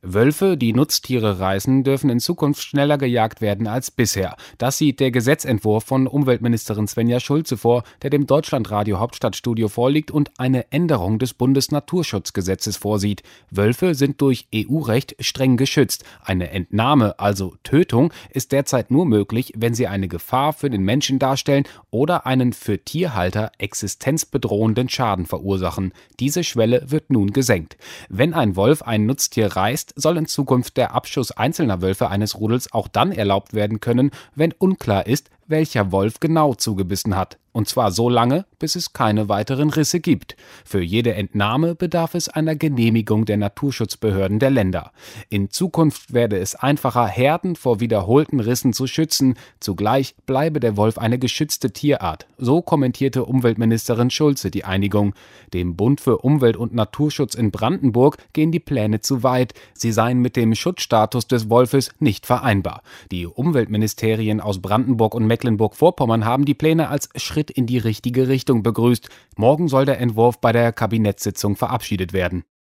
Wölfe, die Nutztiere reißen, dürfen in Zukunft schneller gejagt werden als bisher. Das sieht der Gesetzentwurf von Umweltministerin Svenja Schulze vor, der dem Deutschlandradio Hauptstadtstudio vorliegt und eine Änderung des Bundesnaturschutzgesetzes vorsieht. Wölfe sind durch EU-Recht streng geschützt. Eine Entnahme, also Tötung, ist derzeit nur möglich, wenn sie eine Gefahr für den Menschen darstellen oder einen für Tierhalter existenzbedrohenden Schaden verursachen. Diese Schwelle wird nun gesenkt. Wenn ein Wolf ein Nutztier reißt, soll in Zukunft der Abschuss einzelner Wölfe eines Rudels auch dann erlaubt werden können, wenn unklar ist, welcher Wolf genau zugebissen hat. Und zwar so lange, bis es keine weiteren Risse gibt. Für jede Entnahme bedarf es einer Genehmigung der Naturschutzbehörden der Länder. In Zukunft werde es einfacher, Herden vor wiederholten Rissen zu schützen. Zugleich bleibe der Wolf eine geschützte Tierart. So kommentierte Umweltministerin Schulze die Einigung. Dem Bund für Umwelt und Naturschutz in Brandenburg gehen die Pläne zu weit. Sie seien mit dem Schutzstatus des Wolfes nicht vereinbar. Die Umweltministerien aus Brandenburg und Mecklenburg-Vorpommern haben die Pläne als Schritt in die richtige Richtung begrüßt. Morgen soll der Entwurf bei der Kabinettssitzung verabschiedet werden.